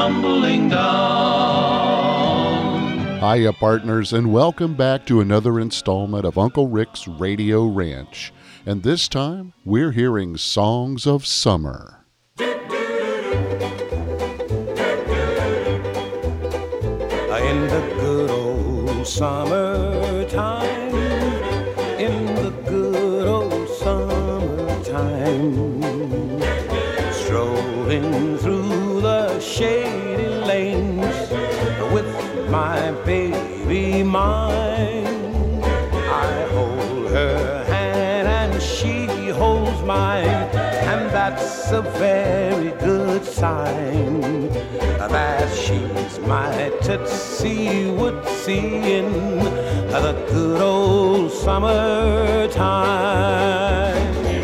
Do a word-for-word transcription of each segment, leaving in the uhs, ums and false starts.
tumbling down. Hiya, partners, and welcome back to another installment of Uncle Rick's Radio Ranch. And this time, we're hearing songs of summer. In the good old summertime, in the good old summertime, strolling through the shady lanes with my baby mine. I hold her hand and she holds mine, and that's a very good sign that she's my Tootsie Wootsie in the good old summertime.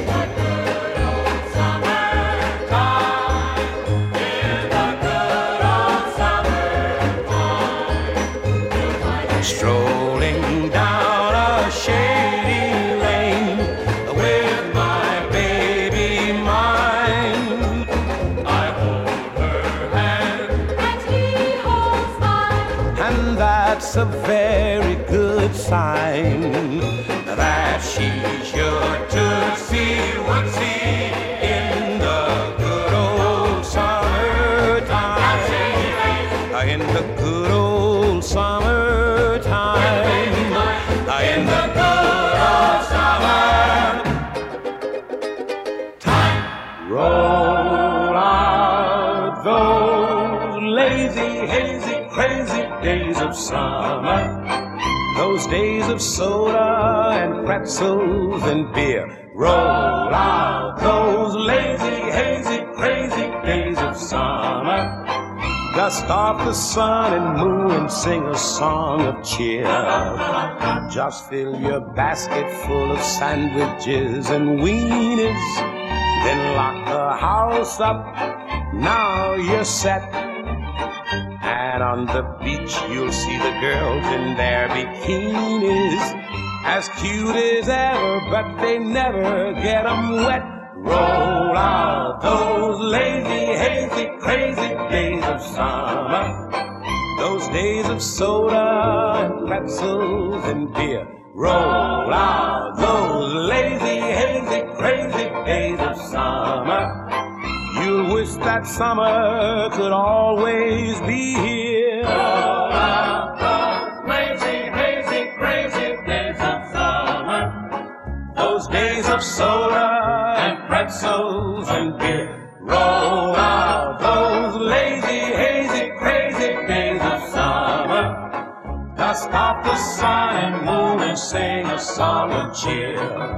Strolling down a shady lane with my baby mine. I hold her hand and he holds mine, and that's a very good sign that she's your Tootsie Wootsie in the good old summertime. In the good old summertime, in the good old summertime. Roll out those lazy, hazy, crazy days of summer, those days of soda and pretzels and beer. Roll out those lazy, hazy, crazy days of summer. Dust off the sun and moon and sing a song of cheer. Just fill your basket full of sandwiches and weenies, then lock the house up, now you're set. And on the beach you'll see the girls in their bikinis, as cute as ever, but they never get 'em wet. Roll out those lazy, hazy, crazy days of summer, those days of soda and pretzels and beer. Roll out those lazy, hazy, crazy days of summer. You'll wish that summer could always be here. Roll out those lazy, hazy, crazy days of summer, those days of soda and pretzels and beer. Roll out those lazy, hazy, crazy days of summer. Dust off the sun and moon and sing a song of cheer.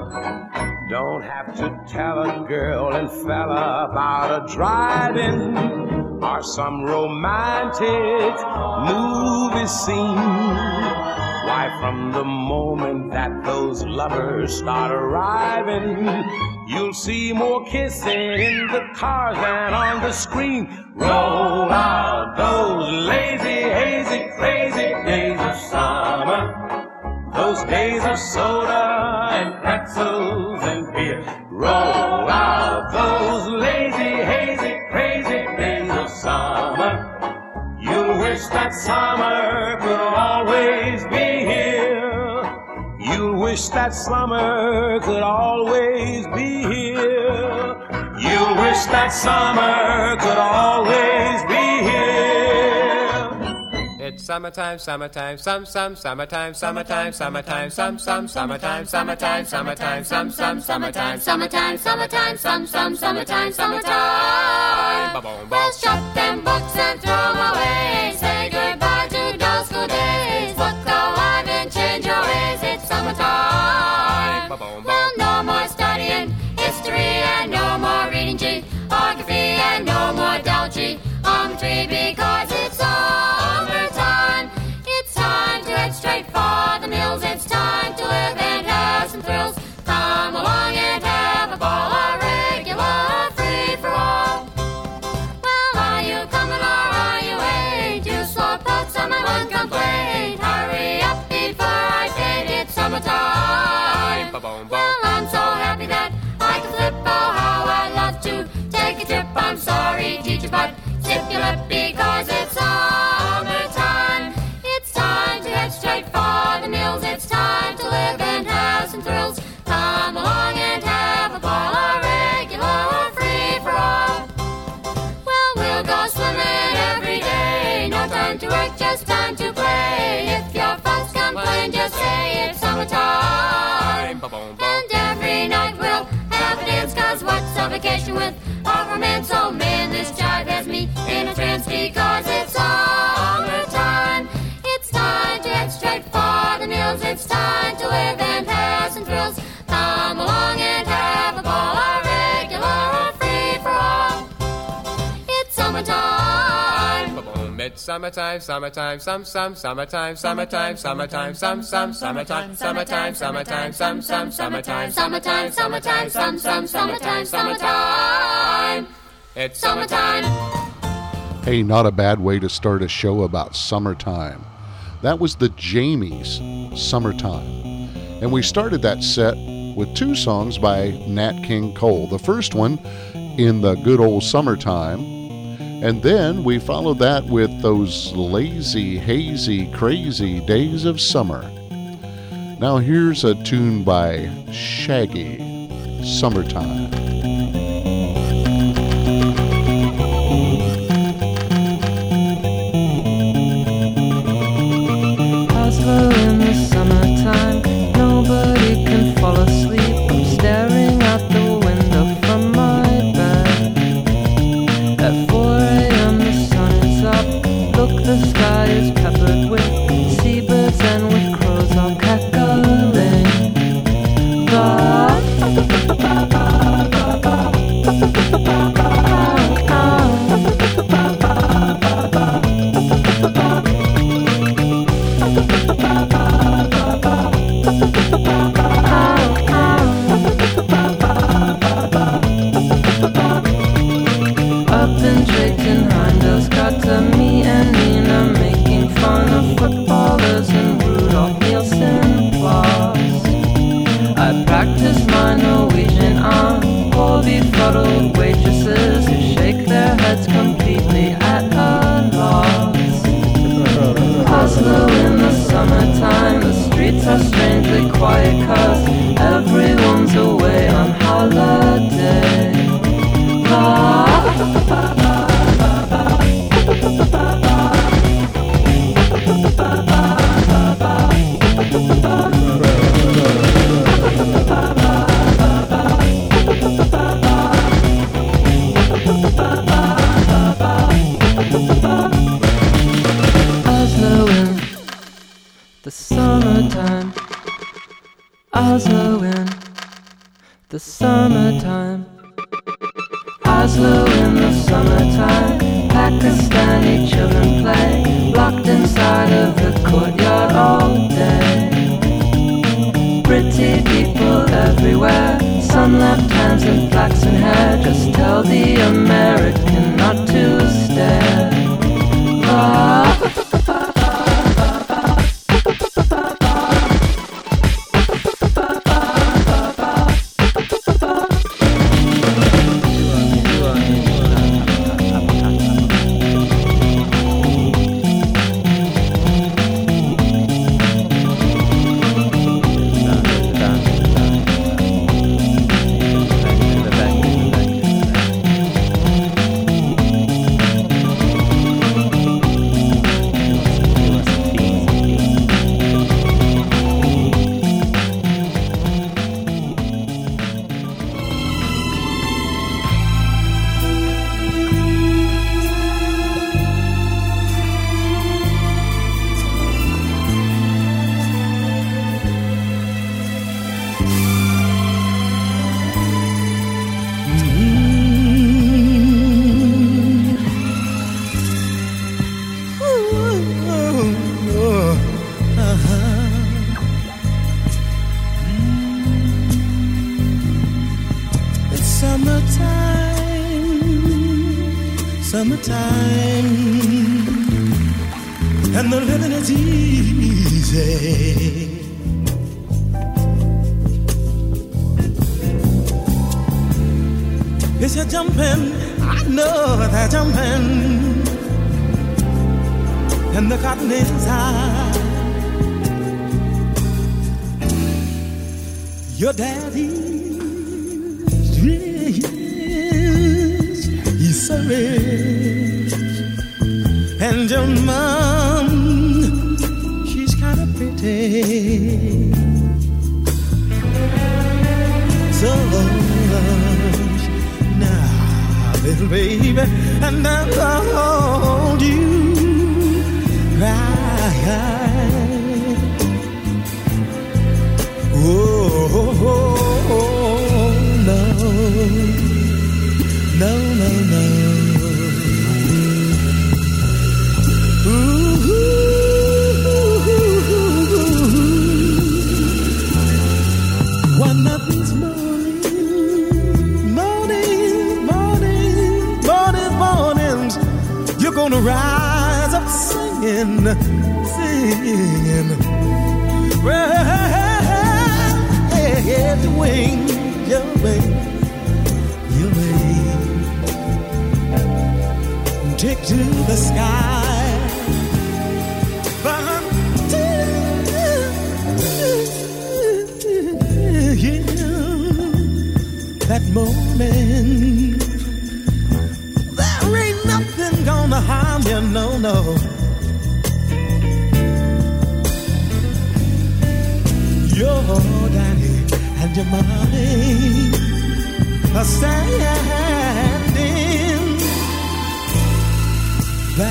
Don't have to tell a girl and fella about a drive-in or some romantic movie scene. Why, from the moment that those lovers start arriving, you'll see more kissing in the cars than on the screen. Roll out those lazy, hazy, crazy days of summer, those days of soda and pretzels and beer. Roll out those lazy, hazy, crazy days of summer. You'll wish that summer could always be here. You'll wish that summer could always be here. You'll wish that summer could always be here. It's summertime, summertime, some, some, summertime, summertime, summertime, some, some, summertime, summertime, summertime, some, some, summertime, Summertime, summertime, some, some, summertime, summertime. Let's shut them books and throw 'em away. Say goodbye to dull school days. Look alive and change your ways. It's summertime. Well, no more studying history and no more reading geography and no more geology on tree, because it's summertime. It's time to head straight for the mills. It's time to live and have some thrills. Come along and have a ball, a regular free-for-all. Well, are you coming or are you wait? You slow boats on my one complaint. Hurry up before I fade. It's summertime. Well, I'm so happy that I can flip. Oh, how I love to take a trip. I'm sorry, teacher, but zip your lip, because summertime, summertime, some, some, summertime, summertime, summertime, some, some, summertime, summertime, summertime, some, some, summertime, summertime, summertime, some, some, summertime, summertime. It's summertime. Hey, not a bad way to start a show about summertime. That was the Jamies, Summertime. And we started that set with two songs by Nat King Cole. The first one, In the Good Old Summertime. And then we followed that with Those Lazy, Hazy, Crazy Days of Summer. Now here's a tune by Shaggy, Summertime. Oslo in the summertime, nobody can fall asleep. I'm staring out the window from my bed. At four a.m. the sun is up. Look, the sky is peppered with seabirds and with crows all cackling. Up in Drayton, Heimdall's got to me and Nina making fun of footballers and Rudolph Nielsen applause. I practice my Norwegian on poor befuddled waitresses who shake their heads completely at a loss. Oslo in the summertime, the streets are strangely quiet cause everyone's away on holiday. Oslo in the summertime, Oslo in the summertime, Oslo in the summertime. Pakistani children play, locked inside of the courtyard all day. Pretty people everywhere, some left hands and flaxen hair. Just tell the American not to stare. Ah. Summertime, and the living is easy. It's a jumping, I know they're jumping, and the cotton is high. Your daddy's rich, he's so rich, and your mom, she's kind of pretty. So now, little baby, and I'll hold you right. Oh, oh, oh, oh, no, no, no, no. One of these mornings, mornings, mornings, mornings, mornings, you're gonna rise up singing, singing. Well, yeah, yeah, the wing, your wing, your wing, take to the sky. That moment, there ain't nothing gonna harm you, no, no. Your daddy and your mommy are standing by.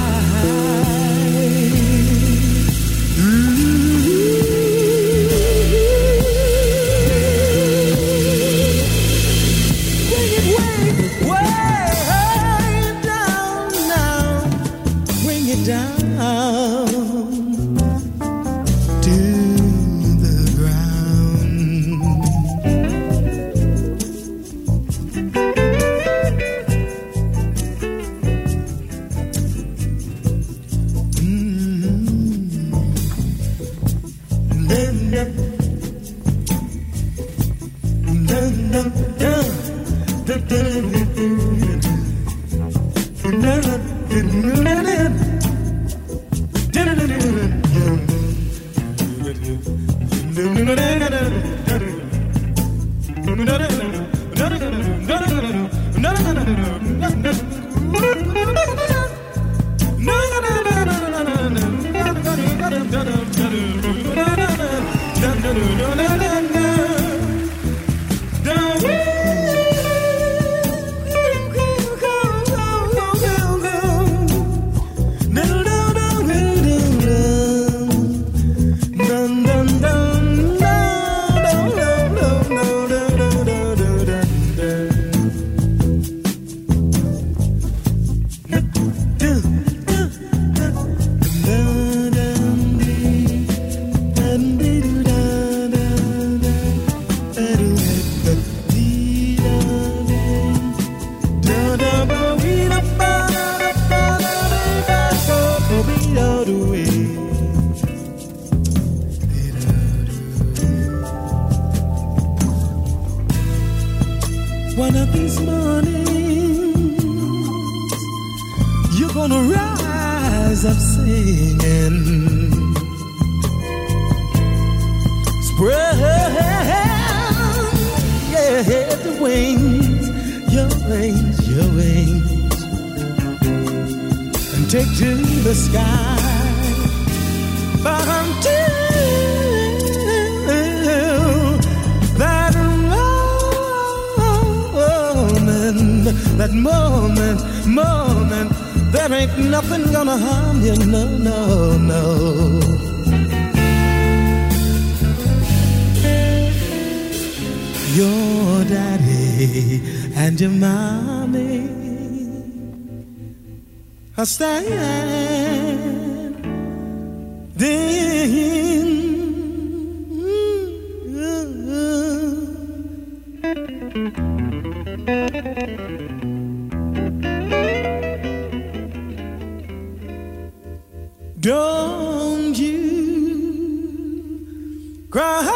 One of these mornings, you're gonna rise up singing. Spread, yeah, the wings, your wings, your wings, and take to the sky. But until that moment, that moment, moment, there ain't nothing gonna harm you, no, no, no. Your daddy and your mommy are standing. Don't you cry.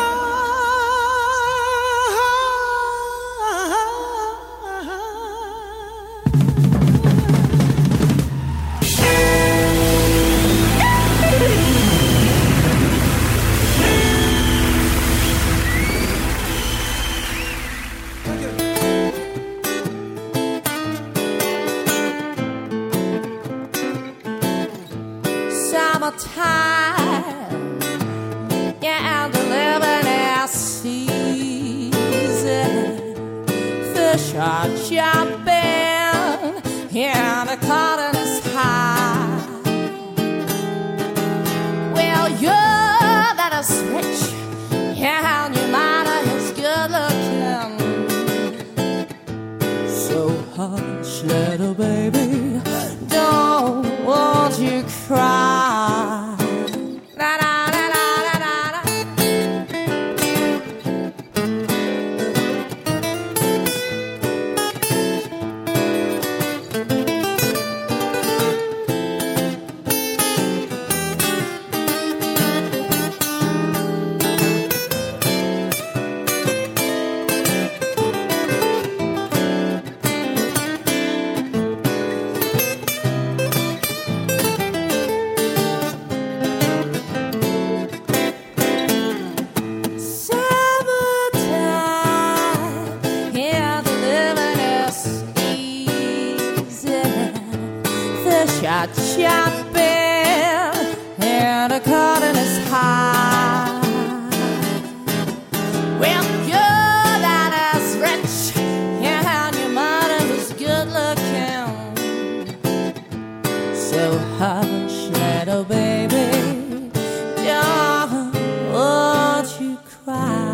Summertime, yeah, and the living is season. Fish are jumping, yeah, the cotton is high. Well, you're that is rich, yeah, and your mother is good looking. So hush, little baby, don't won't you cry. La, la, la, la, la, la. a champion and a cotton is high. Well, you're that as rich and your mind is good looking. So hush, little baby, don't won't you cry.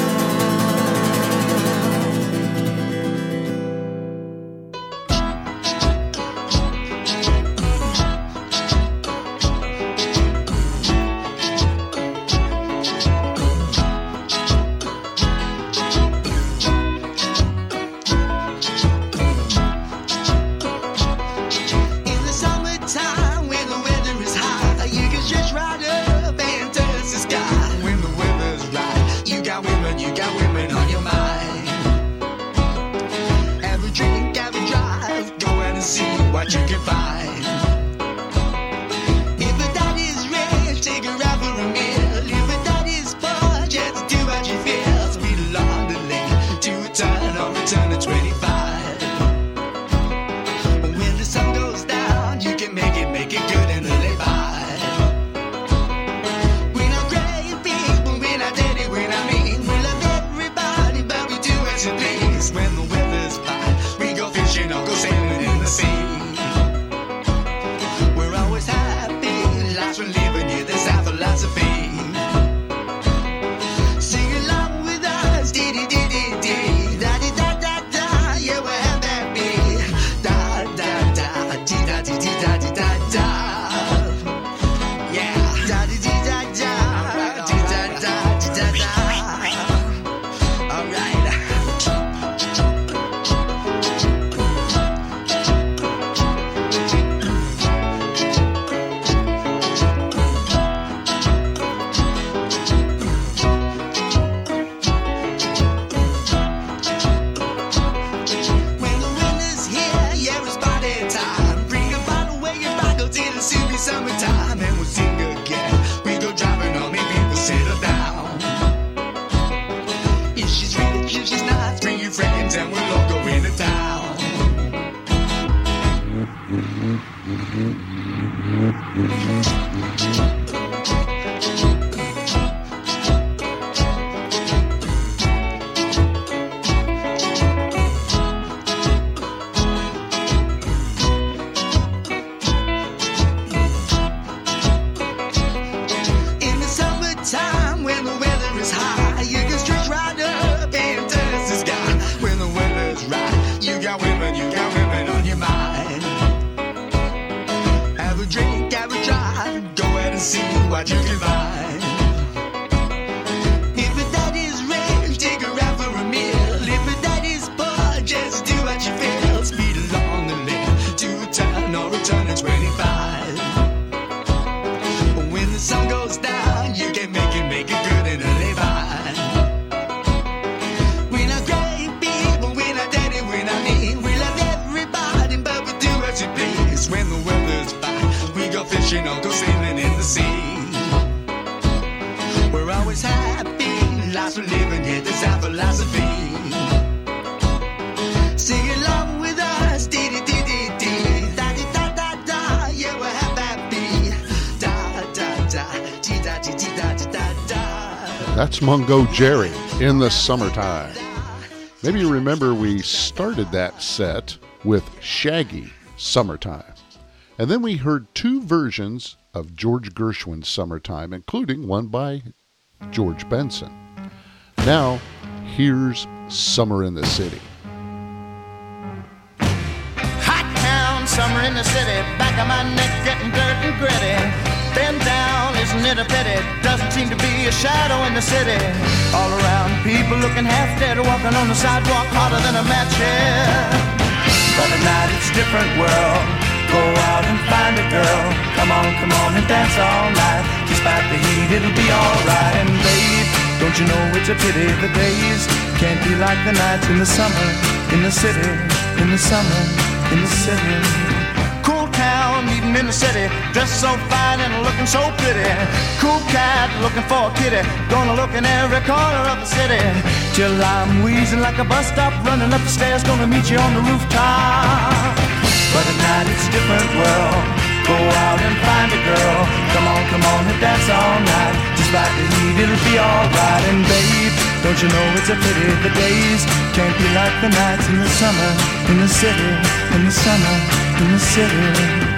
What you can find. If a daddy's rich, take her out for a meal. If a daddy's poor, just do what you feel. Speed along the lane to a turn or return to twenty-five. When the sun goes down, you can make it, make it good and lay by. We're not great people, we're not dirty, we're not mean. We love everybody, but we do as you please. When the weather's fine, we go fishing or go sailing in the sea. We're living here, that's our philosophy. Sing along with us, dee dee dee dee dee, da dee da da da, yeah, we'll have that beat. Da da da, dee da dee dee da dee da da, yeah, da dee dee da da, dee da da dee da da. All right. Summertime and we'll sing again. We go driving on, make people settle down. If she's rich, if she's not, bring your friends and we'll all go into town. See what you can find. If a daddy's rich, take her out for a meal. If a daddy's poor, just do what you feel. Speed along the lane to a turn or a turn at twenty-five. When the sun goes down, you can make it, make it good and lay by. We're not great people, we're not daddy, we're not mean. We love everybody, but we do what you please. When the weather's fine, we go fishing or go sailing in the sea. We're always happy, lives we're living here, that's our philosophy. Sing along with us, dee dee dee dee dee, da dee da da da, yeah, we're happy, da da da, dee da dee dee da dee da da. That's Mungo Jerry in the Summertime. Maybe you remember we started that set with Shaggy, Summertime. And then we heard two versions of George Gershwin's Summertime, including one by George Benson. Now, here's Summer in the City. Hot town, summer in the city, back of my neck getting dirt and gritty. Bend down, isn't it a pity? Doesn't seem to be a shadow in the city. All around, people looking half dead, walking on the sidewalk harder than a match here. But at night it's a different world. Go out and find a girl. Come on, come on and dance all night. Despite the heat, it'll be alright. And babe, don't you know it's a pity the days can't be like the nights in the summer, in the city, in the summer, in the city. Cool town, meeting in the city, dressed so fine and looking so pretty. Cool cat, looking for a kitty, gonna look in every corner of the city. Till I'm wheezing like a bus stop, running up the stairs, gonna meet you on the rooftop. But at night it's a different world. Go out and find a girl. Come on, come on and dance all night. Despite the heat, it'll be alright. And babe, don't you know it's a pity the days can't be like the nights in the summer, in the city, in the summer, in the city.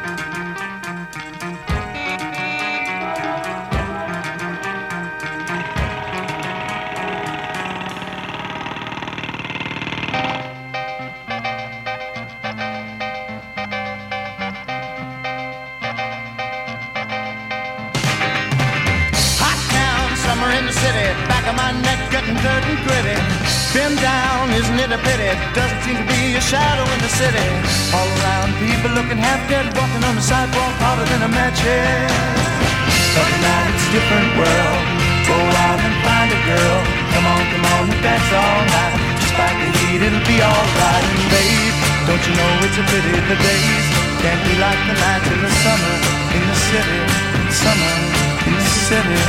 Been down, isn't it a pity? Doesn't seem to be a shadow in the city. All around, people looking half dead, walking on the sidewalk harder than a match head. But now it's a different world. Go out and find a girl. Come on, come on, and dance all night. Despite the heat, it'll be alright. And babe, don't you know it's a pity the days can't be like the nights in the summer in the city, summer in the city.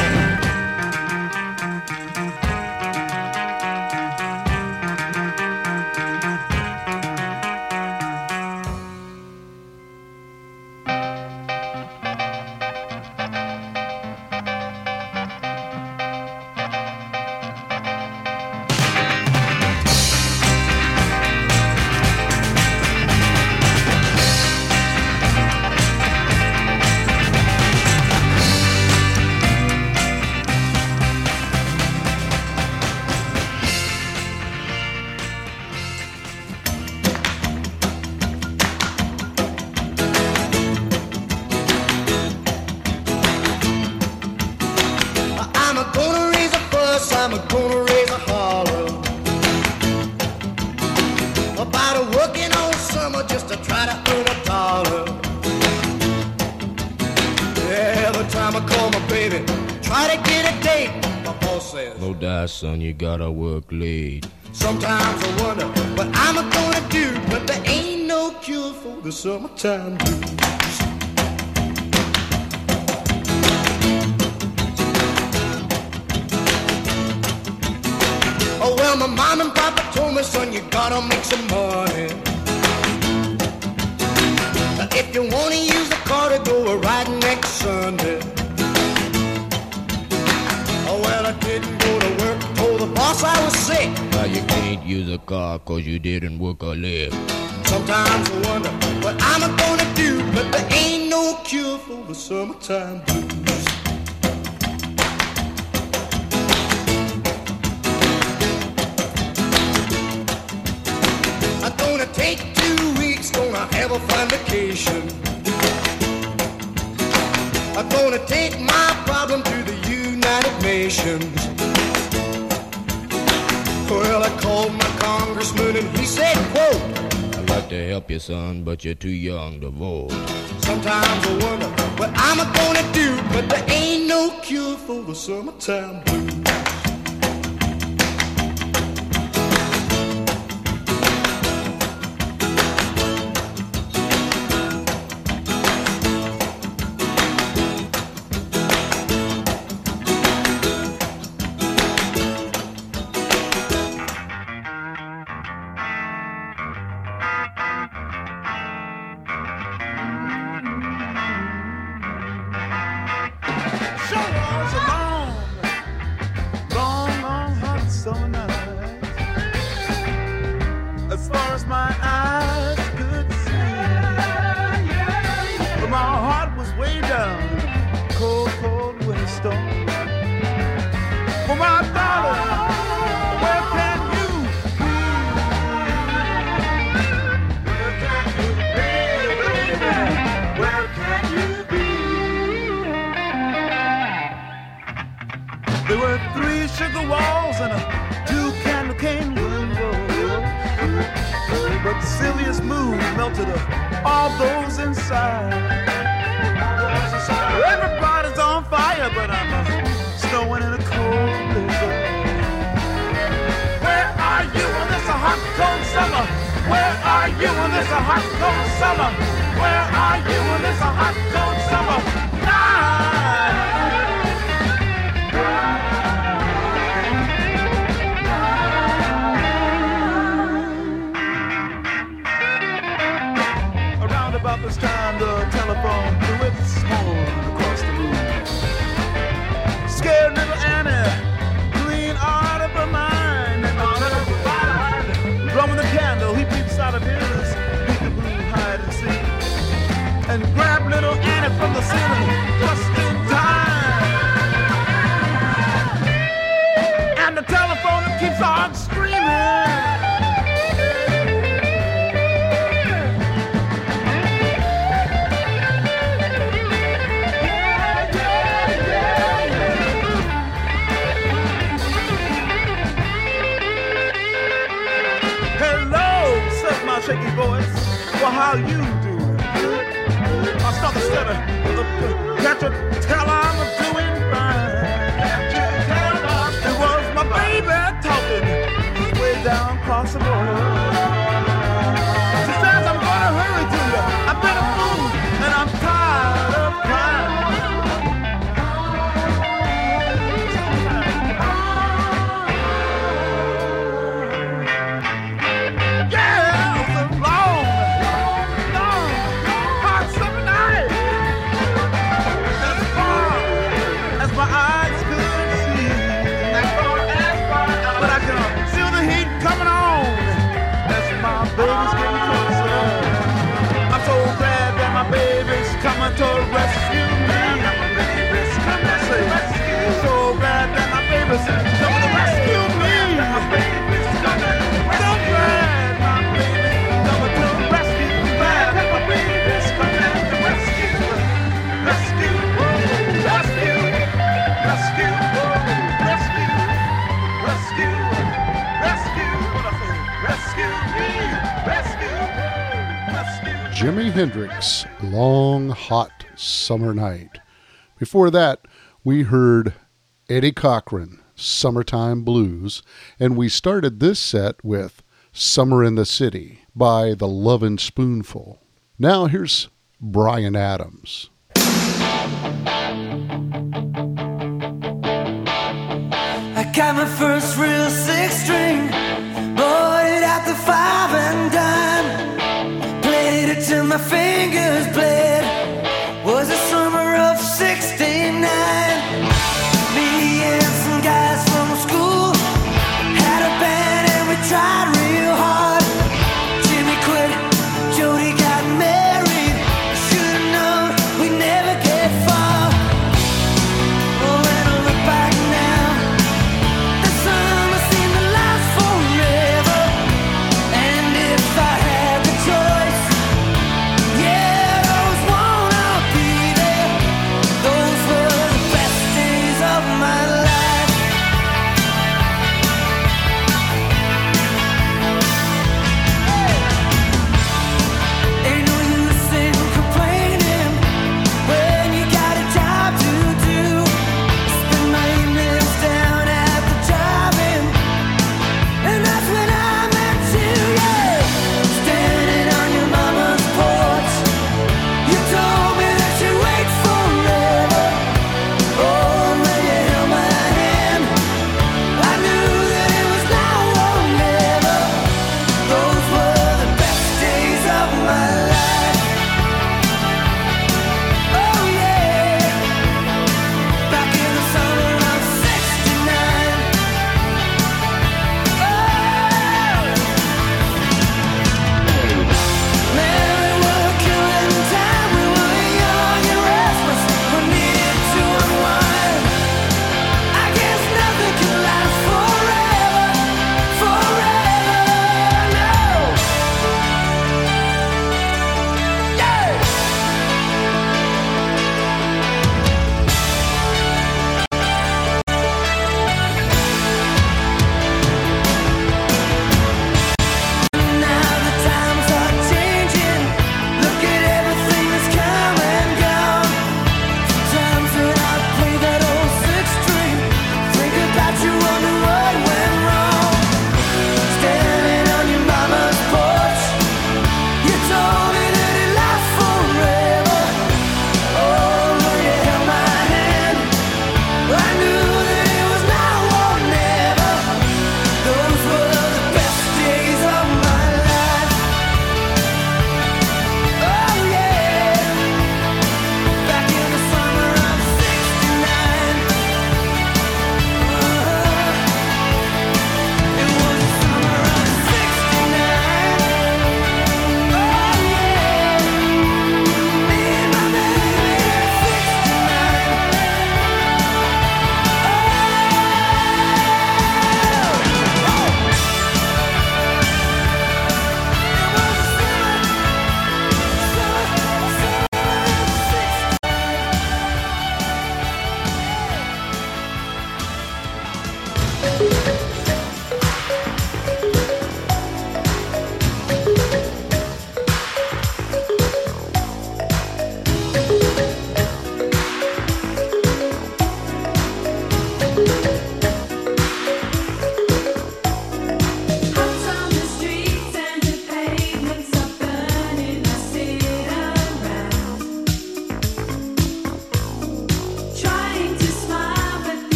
Son, you gotta work late. Sometimes I wonder what I'm gonna do, but there ain't no cure for the summertime blues. Oh well, my mom and papa told me, son, you gotta make some money. If you wanna use the car to go a ride next Sunday. Oh well, I didn't go to work. Told the boss I was sick. Now you can't use a car cause you didn't work a lick. Sometimes I wonder what I'm gonna do, but there ain't no cure for the summertime blues. I'm gonna take two weeks, gonna have a fun vacation. I'm gonna take my problem to the United Nations. Well, I called my congressman and he said, quote, I'd like to help you, son, but you're too young to vote. Sometimes I wonder what I'm gonna do, but there ain't no cure for the summertime blues. About this time the telephone Well, how you doing? I start to stutter. Can't you tell I'm doing fine? It was my baby talking way down across the border. She says I'm gonna hurry to you. I've been a fool and I'm tired of crying. Coming to rescue me. I'm so glad that my baby's coming to rescue me. So glad my baby's coming to rescue me. Glad that my baby's coming to rescue, rescue, rescue, rescue, rescue, rescue, rescue. What I say? Rescue me, rescue, rescue. Jimi Hendrix, Long Hot Summer Night. Before that, we heard Eddie Cochran, Summertime Blues, and we started this set with Summer in the City by The Lovin' Spoonful. Now here's Bryan Adams. I got my first real six string, bought it at the five and dime. Till my fingers bled. Was the summer of sixty-nine. Me and some guys from school had a band and we tried real hard. Jimmy quit, Jody got married. Should've known we'd never get far. Oh, when I look back now, the summer seemed to last forever. And if I had the choice, yeah, those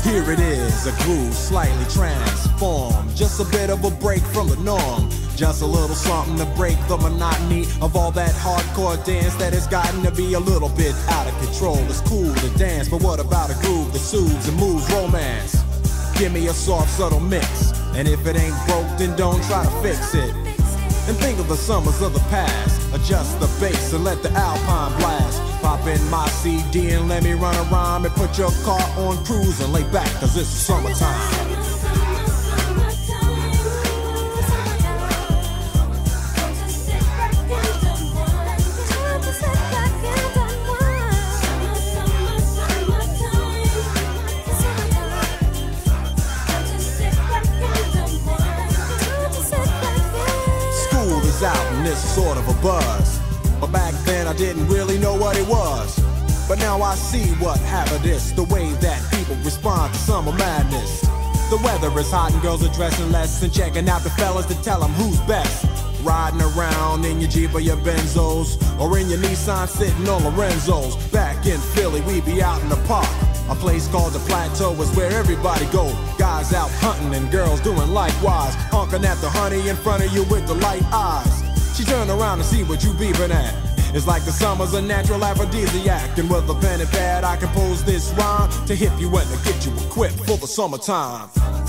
here it is, a groove slightly transformed. Just a bit of a break from the norm. Just a little something to break the monotony of all that hardcore dance that has gotten to be a little bit out of control. It's cool to dance, but what about a groove that soothes and moves romance? Give me a soft, subtle mix, and if it ain't broke, then don't try to fix it. And think of the summers of the past. Adjust the bass and let the Alpine blast. Pop in my C D and let me run a rhyme and put your car on cruise and lay back, cause it's summertime. Out and this is sort of a buzz, but back then I didn't really know what it was. But now I see what happened is the way that people respond to summer madness. The weather is hot and girls are dressing less and checking out the fellas to tell them who's best. Riding around in your Jeep or your Benzos, or in your Nissan sitting on Lorenzo's. Back in Philly we be out in the park. A place called the Plateau is where everybody go. Guys out hunting and girls doing likewise. Honking at the honey in front of you with the light eyes. She turn around to see what you beeping at. It's like the summer's a natural aphrodisiac. And with a pen and pad I compose this rhyme to hip you and to get you equipped for the summertime.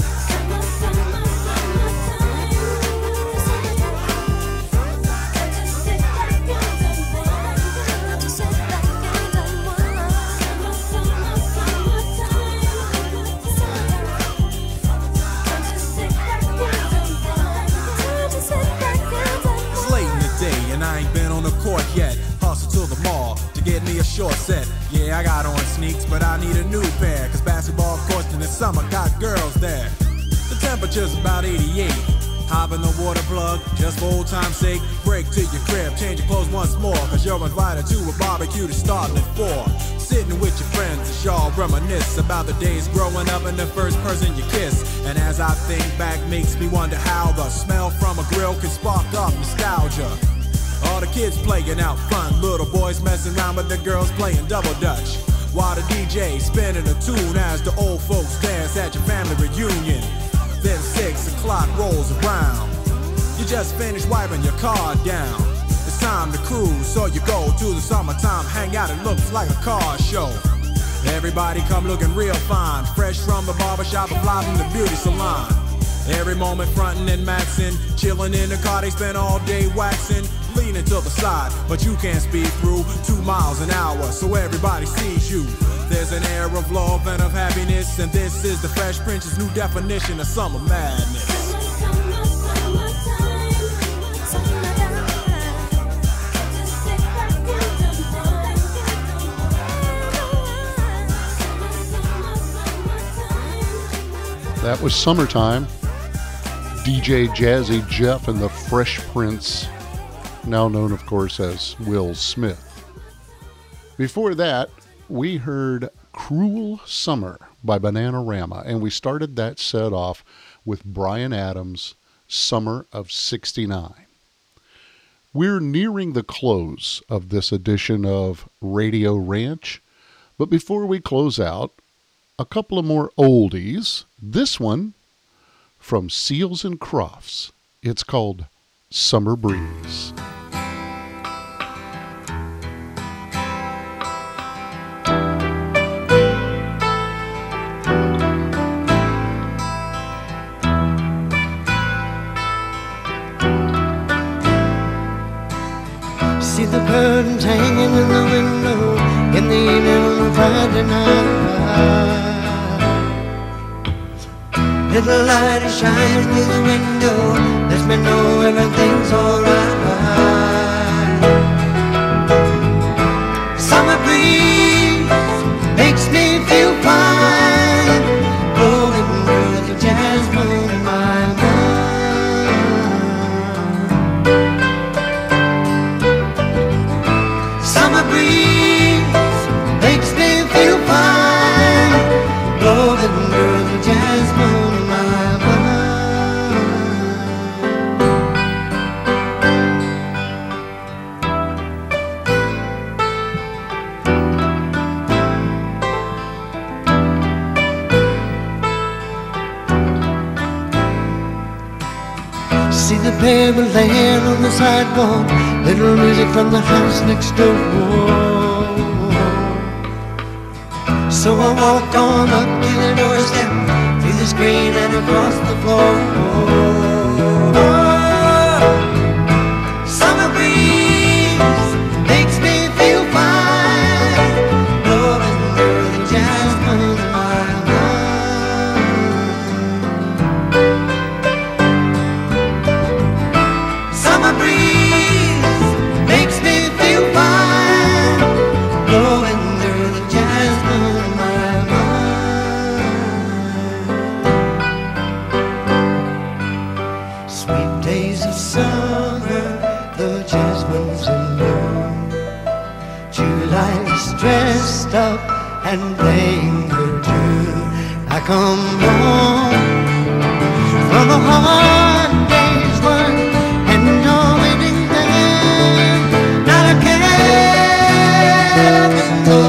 Court yet, hustle to the mall to get me a short set. Yeah, I got on sneaks, but I need a new pair, cause basketball courts in the summer got girls there. The temperature's about eighty-eight. Hop in the water plug, just for old time's sake. Break to your crib, change your clothes once more, cause you're invited to a barbecue to start at four. Sitting with your friends as y'all reminisce about the days growing up and the first person you kiss. And as I think back, makes me wonder how the smell from a grill can spark up nostalgia. All the kids playing out front, little boys messing around with the girls playing double dutch. While the D J spinning a tune as the old folks dance at your family reunion. Then six o'clock rolls around. You just finished wiping your car down. It's time to cruise, so you go to the summertime hangout. It looks like a car show. Everybody come looking real fine, fresh from the barbershop or fly from the beauty salon. Every moment frontin' and maxin', chillin' in the car, they spend all day waxin', leaning to the side, but you can't speed through two miles an hour, so everybody sees you. There's an air of love and of happiness, and this is the Fresh Prince's new definition of summer madness. That was Summertime. D J Jazzy Jeff and the Fresh Prince, now known, of course, as Will Smith. Before that, we heard Cruel Summer by Bananarama, and we started that set off with Bryan Adams' Summer of sixty-nine. We're nearing the close of this edition of Radio Ranch, but before we close out, a couple of more oldies. This one from Seals and Crofts. It's called Summer Breeze. See the curtains hanging in the window in the evening on a Friday night. Little light is shining through the window, lets me know everything's alright. Summer breeze makes me feel fine, blowing through the jasmine in my mind. Summer breeze makes me feel fine, blowing through the jasmine. See the pair were laying on the sidewalk, little music from the house next door. So I walked on up to the doorstep, through the screen and across the floor. Summer breeze makes me feel fine, blowing through the jasmine in my mind. Summer breeze makes me feel fine, blowing through the jasmine in my mind. Sweet days of summer, the jasmine's in bloom. July is dressed up and playing her tune. I come home from a hard day's work, and you're waiting there, not a care in the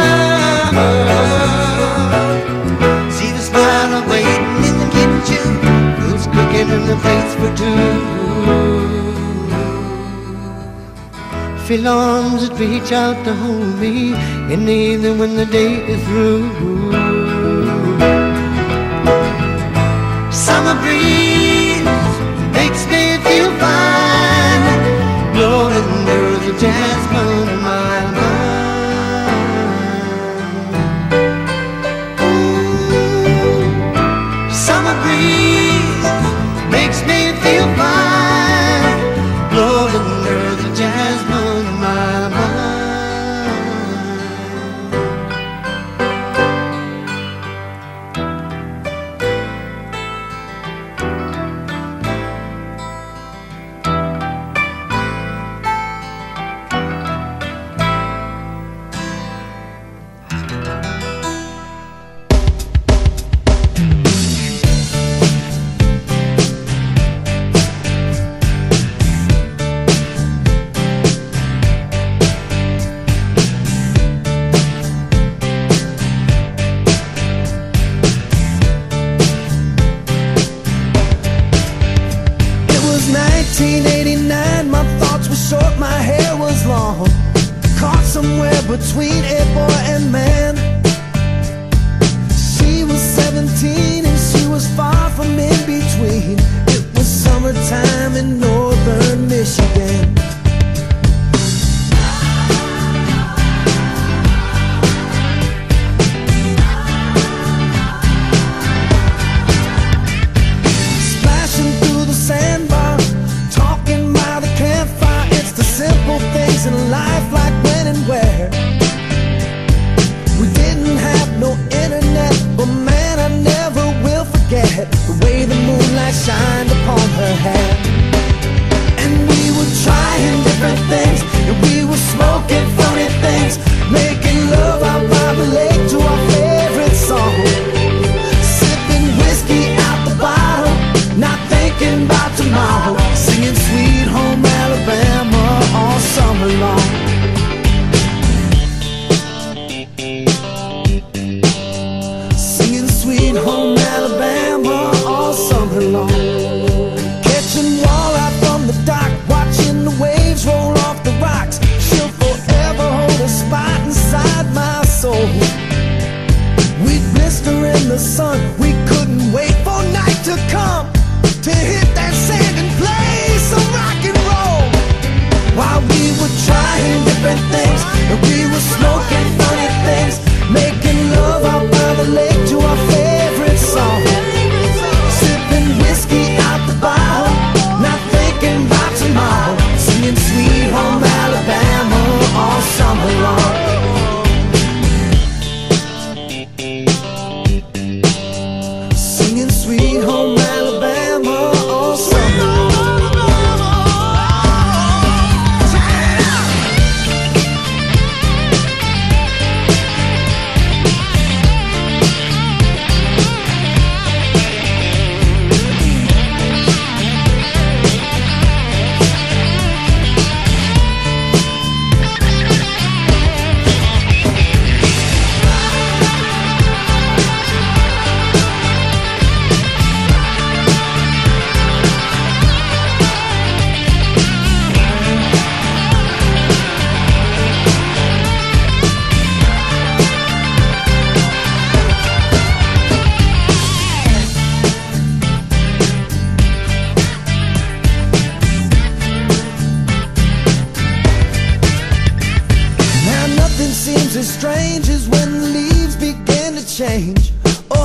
world. See the smile of waiting in the kitchen, who's cooking in the plates for two. Feel arms that reach out to hold me in the evening when the day is through. Summer breeze makes me feel fine, blowing through the jasmine in my mind. Ooh, summer breeze makes me feel fine, blowing through the jasmine in my mind. It was nineteen eighty-nine, my thoughts were short, my hair was long, caught somewhere between a boy and man. She was seventeen and she was far from in between. It was summertime in northern Michigan. Splashing through the sandbar, talking by the campfire. It's the simple things in life, like when and where. We didn't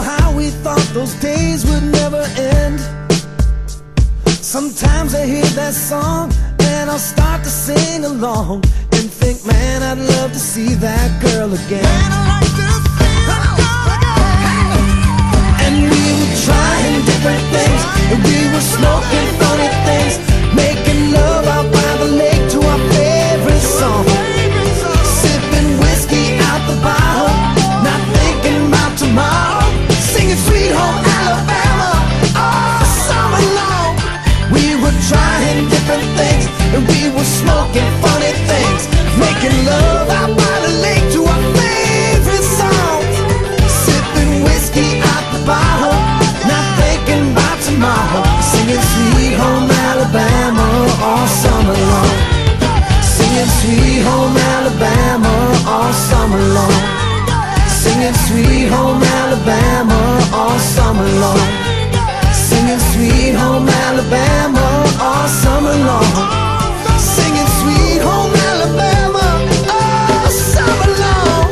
how we thought those days would never end. Sometimes I hear that song and I'll start to sing along and think, man, I'd love to see that girl again. Man, I'd like to see that girl again. And we were trying different things, and we were smoking funny things, making love out by the lake to our favorite song, sipping whiskey out the bottle, not thinking about tomorrow, singing Sweet Home Alabama all summer long. We were trying different things, and we were smoking funny things, making love out by the lake to our favorite songs, sipping whiskey out the bottle, not thinking about tomorrow, singing Sweet Home Alabama all summer long, singing Sweet Home Alabama all summer long, singing Sweet Home Alabama all summer long, singing Sweet Home Alabama all summer long, singing Sweet Home Alabama all summer long.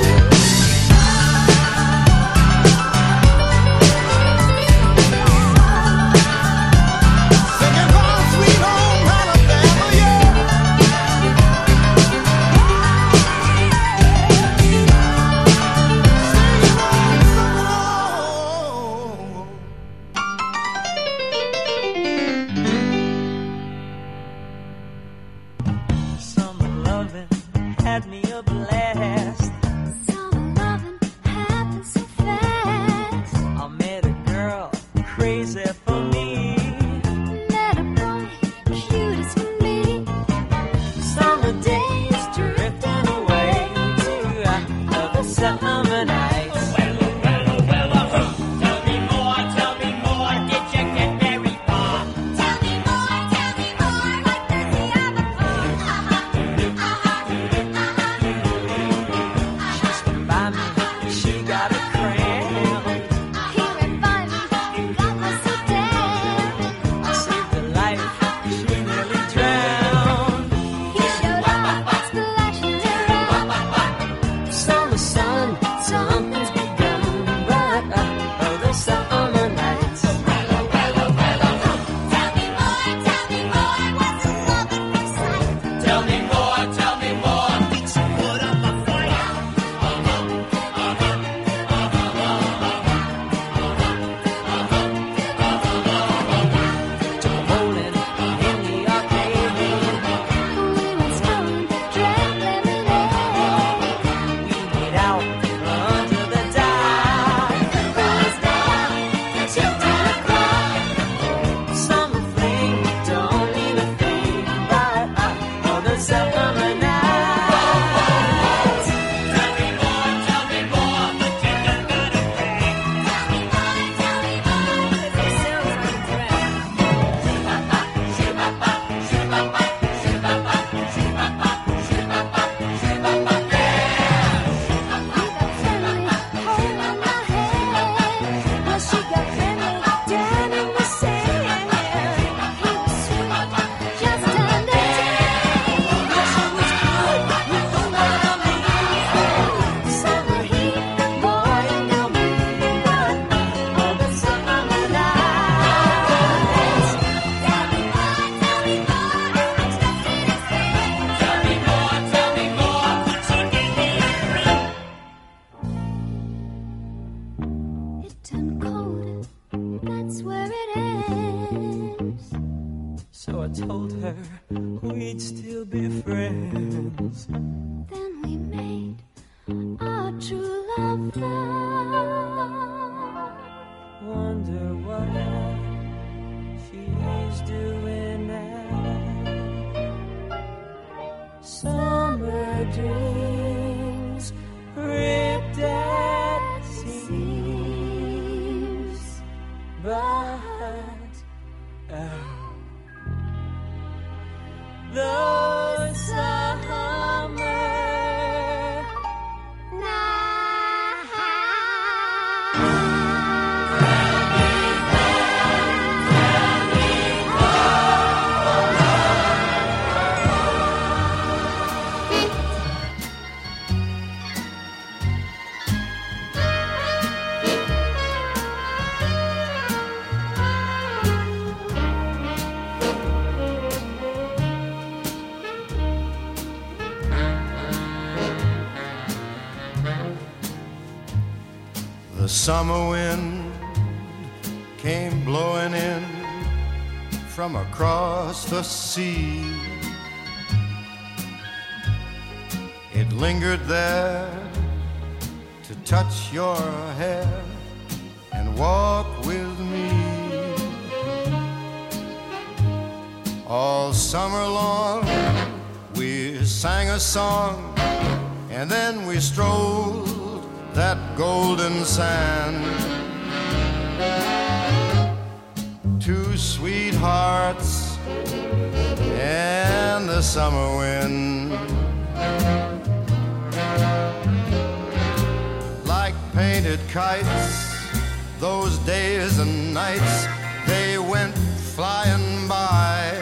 Singing about Sweet Home Alabama, yeah. Summer loving had me a blast. Summer loving happened so fast. I met a girl crazy for me. Met a boy cute as can be. Summer days drifting away to other summer nights. Well, well, well, tell me more, tell me more. Did you get very far? Tell me more, tell me more. What does he have a She's been by me, she got a cramp. He ran by me and got me so damn. I saved her life, she nearly drowned. He showed up, splashing around. Summer sun, something's begun, but uh, oh, the summer nights. Tell me more, tell me more. What's the love at first sight? Tell me more, tell me more. Did you put up a fight? Took a bowling in the arcade. We went strolling, drank lemonade. We made out under the dive. Boys down, till ten o'clock. Summer fling don't mean a thing, but uh, oh, the summer nights. Tell me more, tell me more. But you don't got a thing. Tell me more, tell me more. If it sounds like a drag. Shoo-ba-ba, shoo-ba-ba, shoo-ba-ba, shoo-ba-ba, shoo-ba-ba, shoo-ba-ba, yeah. You got friendly, holding my hand. Well, she got friendly, down in the sand. He was sweet, just under ten. Well, she was good, you know what I mean. Summer heat, boy, you know me, but all the summer nights. Tell me more, tell me more. Tell me more, tell me more. So give me a It turned cold, that's where it ends. So I told her we'd still be friends. Then we made our true love vow. Wonder what she's doing now. Summer dreams ripped at seams, but oh, the summer summer wind came blowing in from across the sea. It lingered there to touch your hair and walk with me. All summer long we sang a song, and then we strolled that golden sand. Two sweethearts and the summer wind, like painted kites, those days and nights, they went flying by.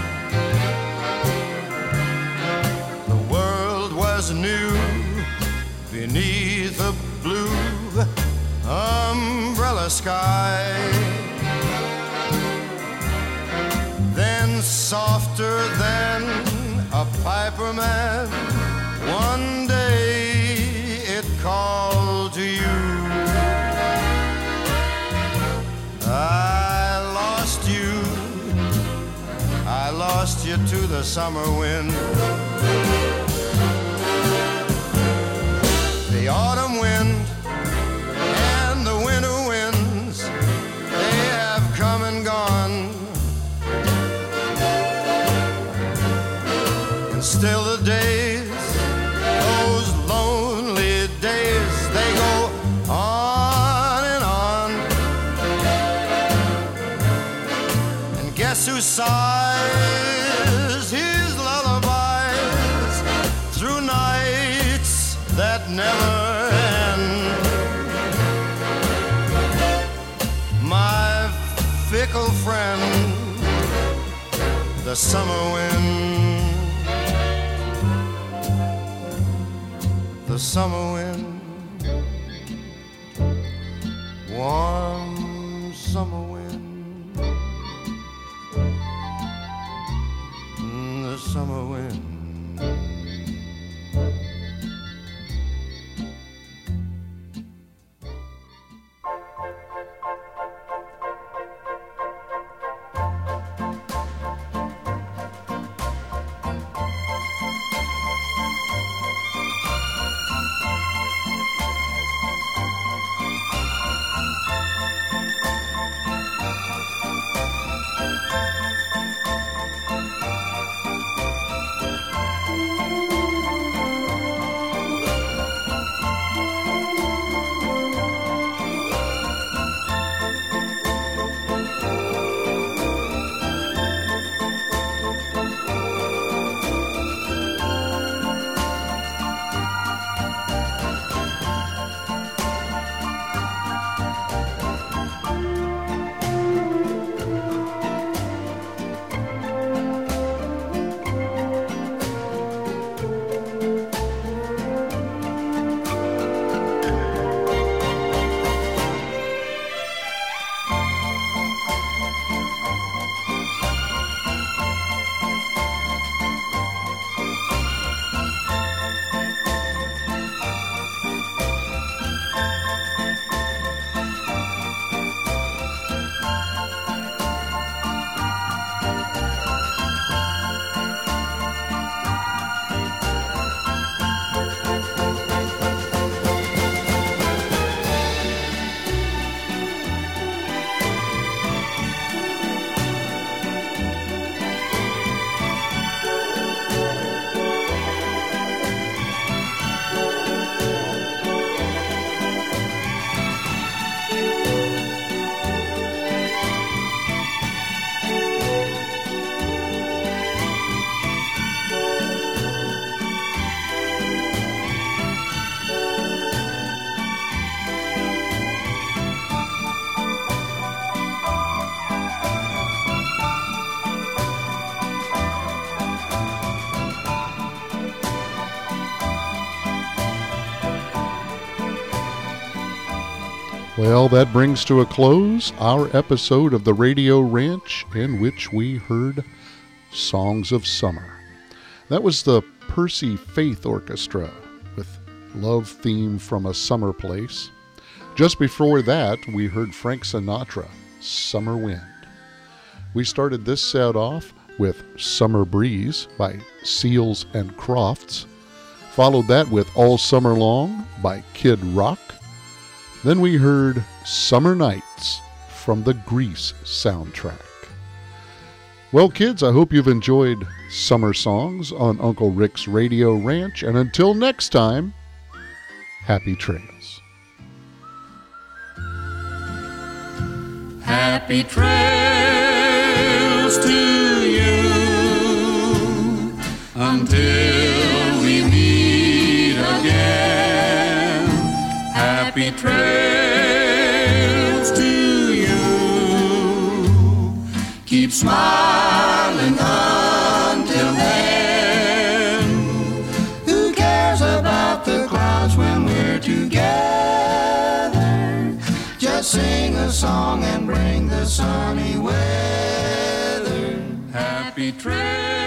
The world was new beneath a blue umbrella sky. Then softer than a piper man, one day it called to you. I lost you, I lost you to the summer wind. The autumn wind and the winter winds, they have come and gone. And still the days, those lonely days, they go on and on. And guess who sighs his lullabies through nights that never end? My fickle friend, the summer wind. The summer wind, warm summer wind, the summer wind. Well, that brings to a close our episode of the Radio Ranch, in which we heard Songs of Summer. That was the Percy Faith Orchestra with Love Theme from a Summer Place. Just before that, we heard Frank Sinatra, Summer Wind. We started this set off with Summer Breeze by Seals and Crofts. Followed that with All Summer Long by Kid Rock. Then we heard Summer Nights from the Grease soundtrack. Well, kids, I hope you've enjoyed summer songs on Uncle Rick's Radio Ranch. And until next time, happy trails. Happy trails to you until we meet again. Happy trails to you. Keep smiling until then. Who cares about the clouds when we're together? Just sing a song and bring the sunny weather. Happy trails.